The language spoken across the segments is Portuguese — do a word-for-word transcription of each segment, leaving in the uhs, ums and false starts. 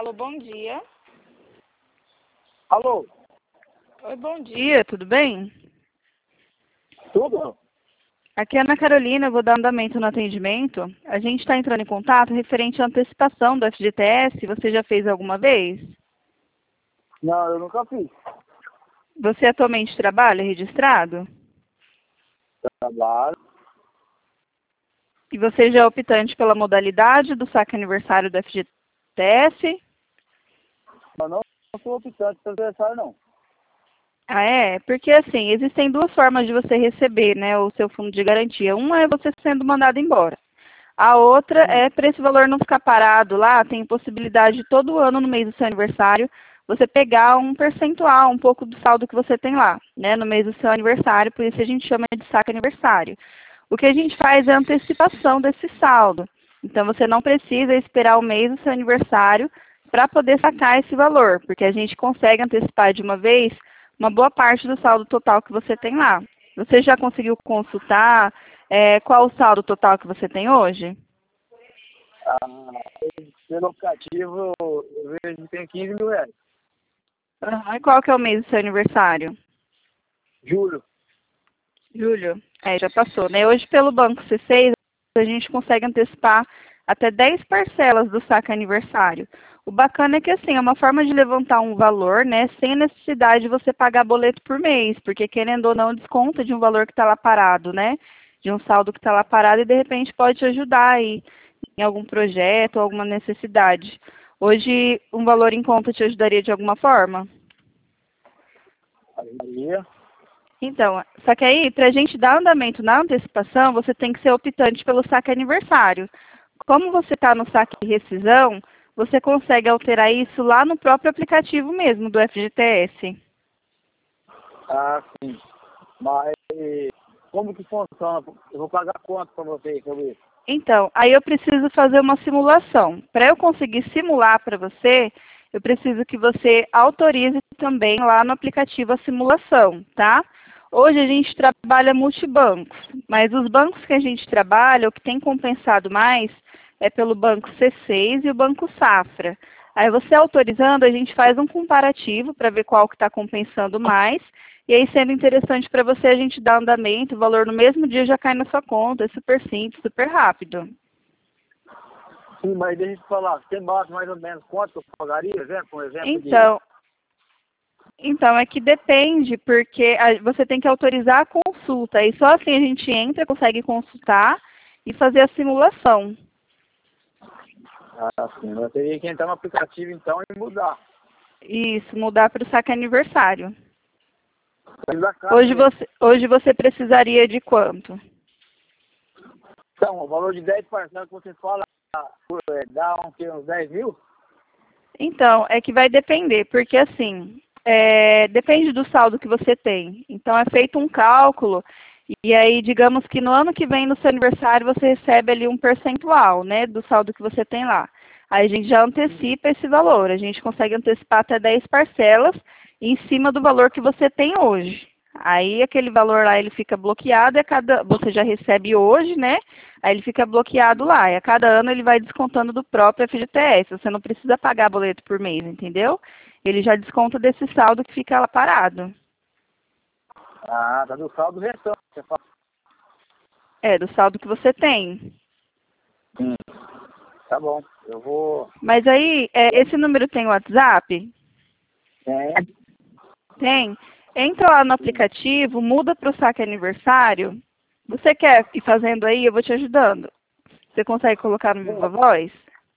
Alô, bom dia. Alô? Oi, bom dia, tudo bem? Tudo? Aqui é a Ana Carolina, eu vou dar andamento no atendimento. A gente está entrando em contato referente à antecipação do F G T S. Você já fez alguma vez? Não, eu nunca fiz. Você atualmente trabalha registrado? Trabalho. E você já é optante pela modalidade do saque aniversário do F G T S? Mas não sou optante pelo aniversário, não. Ah, é? Porque, assim, existem duas formas de você receber, né, o seu fundo de garantia. Uma é você sendo mandado embora. A outra Hum. é, para esse valor não ficar parado lá, tem possibilidade todo ano, no mês do seu aniversário, você pegar um percentual, um pouco do saldo que você tem lá, né, no mês do seu aniversário, por isso a gente chama de saque aniversário. O que a gente faz é a antecipação desse saldo. Então, você não precisa esperar o mês do seu aniversário para poder sacar esse valor, porque a gente consegue antecipar de uma vez uma boa parte do saldo total que você tem lá. Você já conseguiu consultar é, qual o saldo total que você tem hoje? Ah, pelo aplicativo, eu vejo que tem quinze mil reais. Uhum. E qual que é o mês do seu aniversário? Julho. Julho? É, já passou, né? Hoje, pelo Banco C seis, a gente consegue antecipar até dez parcelas do saque aniversário. O bacana é que, assim, é uma forma de levantar um valor, né, sem necessidade de você pagar boleto por mês, porque, querendo ou não, desconta de um valor que está lá parado, né, de um saldo que está lá parado e, de repente, pode te ajudar aí em algum projeto ou alguma necessidade. Hoje, um valor em conta te ajudaria de alguma forma? Maria. Então, só que aí, para a gente dar andamento na antecipação, você tem que ser optante pelo saque aniversário. Como você está no saque e rescisão, você consegue alterar isso lá no próprio aplicativo mesmo do F G T S. Ah, sim. Mas como que funciona? Eu vou pagar quanto para vocês sobre isso? Então, aí eu preciso fazer uma simulação. Para eu conseguir simular para você, eu preciso que você autorize também lá no aplicativo a simulação, tá? Hoje a gente trabalha multibancos, mas os bancos que a gente trabalha, o que tem compensado mais é pelo Banco C seis e o Banco Safra. Aí você autorizando, a gente faz um comparativo para ver qual que está compensando mais. E aí, sendo interessante para você, a gente dá andamento, o valor no mesmo dia já cai na sua conta. É super simples, super rápido. Sim, mas deixa eu te falar, você mostra mais ou menos quanto eu pagaria, exemplo, um exemplo Então, então, é que depende, porque a- você tem que autorizar a consulta. E só assim a gente entra, consegue consultar e fazer a simulação. de... Ah, sim, eu teria que entrar no aplicativo então e mudar. Isso, mudar para o saque aniversário. Da casa Hoje mesmo. você, hoje você precisaria de quanto? Então, o valor de dez parcelas que você fala, é, dá um, que, uns dez mil? Então, é que vai depender, porque assim, é, depende do saldo que você tem. Então, é feito um cálculo, e aí, digamos que no ano que vem, no seu aniversário, você recebe ali um percentual, né, do saldo que você tem lá. Aí a gente já antecipa esse valor, a gente consegue antecipar até dez parcelas em cima do valor que você tem hoje. Aí aquele valor lá ele fica bloqueado e a cada você já recebe hoje, né? Aí ele fica bloqueado lá. E a cada ano ele vai descontando do próprio F G T S. Você não precisa pagar boleto por mês, entendeu? Ele já desconta desse saldo que fica lá parado. Ah, tá do saldo restante. Você fala. É, do saldo que você tem. Hum, tá bom, eu vou... Mas aí, é, esse número tem WhatsApp? É, Tem. Entra lá no aplicativo, muda para o saque aniversário. Você quer ir fazendo aí? Eu vou te ajudando. Você consegue colocar no Viva Voz?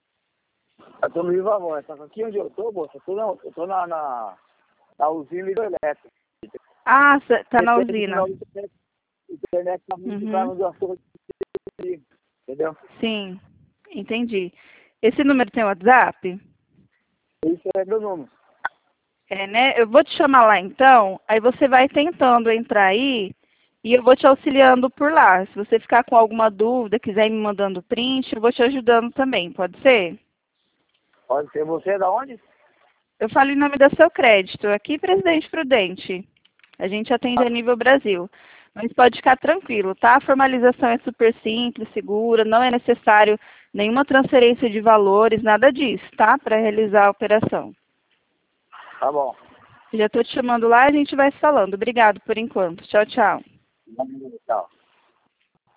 eu tô no Viva Voz, só que aqui onde eu tô, moça, eu tô na, eu tô na, na, na usina hidrelétrica. Ah, cê tá na Depende do usina. sinal de internet, a internet tá muito caro Uhum. onde eu tô, entendeu? Sim, entendi. Esse número tem WhatsApp? Isso é meu número. É, né? Eu vou te chamar lá então, aí você vai tentando entrar aí e eu vou te auxiliando por lá. Se você ficar com alguma dúvida, quiser ir me mandando print, eu vou te ajudando também, pode ser? Pode ser você da onde? Eu falo em nome da Seu Crédito, aqui Presidente Prudente. A gente atende a nível Brasil. Mas pode ficar tranquilo, tá? A formalização é super simples, segura, não é necessário nenhuma transferência de valores, nada disso, tá? Para realizar a operação. Tá bom. Já estou te chamando lá e a gente vai falando. Obrigado por enquanto. Tchau, tchau. Tchau.